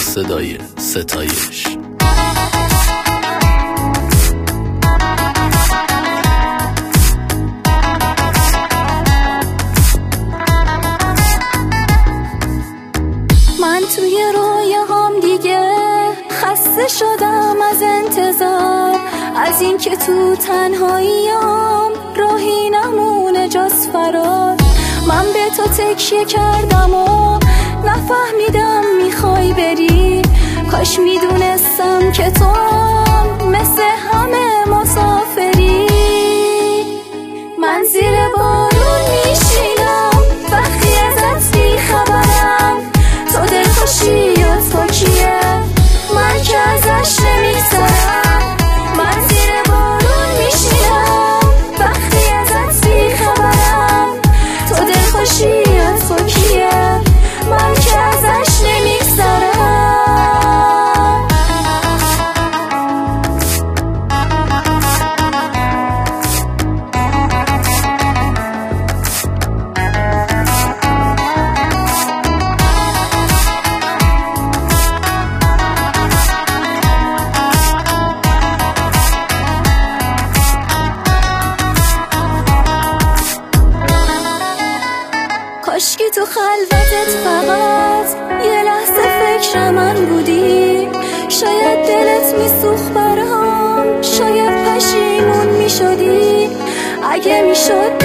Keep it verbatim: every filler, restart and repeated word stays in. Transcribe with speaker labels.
Speaker 1: صدای ستایش.
Speaker 2: من توی رویاهام دیگه خسته شدم از انتظار، از این که تو تنهاییام راهی نمونه جز فرار. من به تو تکیه کردم و نفهمیدم میخوای بری، کاش میدونستم که تو مثل همه مسافری. من زیر بارون میشینم وقتی ازت بیخبرم، تو دلخوشی یا تو کیه من که ازش نمیگذرم. من زیر بارون میشینم وقتی ازت بیخبرم، تو دلخوشی یا تو کیه من که ازش نمیگذرم. کاشکی تو خلوتت فقط یه لحظه فکر من بودی، شاید دلت میسوخت برام، شاید پشیمون میشدی. اگه میشد